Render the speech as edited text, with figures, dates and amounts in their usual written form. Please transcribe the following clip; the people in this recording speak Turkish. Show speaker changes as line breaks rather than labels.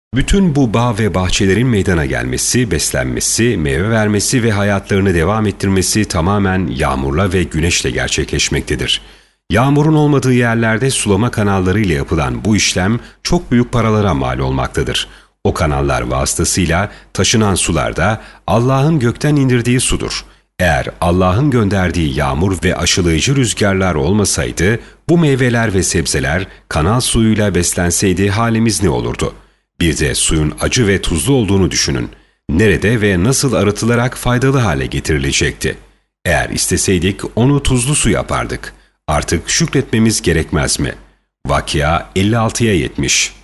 Bütün bu bağ ve bahçelerin meydana gelmesi, beslenmesi, meyve vermesi ve hayatlarını devam ettirmesi tamamen yağmurla ve güneşle gerçekleşmektedir. Yağmurun olmadığı yerlerde sulama kanalları ile yapılan bu işlem çok büyük paralara mal olmaktadır. O kanallar vasıtasıyla taşınan sular da Allah'ın gökten indirdiği sudur. Eğer Allah'ın gönderdiği yağmur ve aşılayıcı rüzgarlar olmasaydı, bu meyveler ve sebzeler kanal suyuyla beslenseydi halimiz ne olurdu? Bir de suyun acı ve tuzlu olduğunu düşünün. Nerede ve nasıl arıtılarak faydalı hale getirilecekti? Eğer isteseydik onu tuzlu su yapardık. Artık şükretmemiz gerekmez mi? Vakıa 56'ya 70.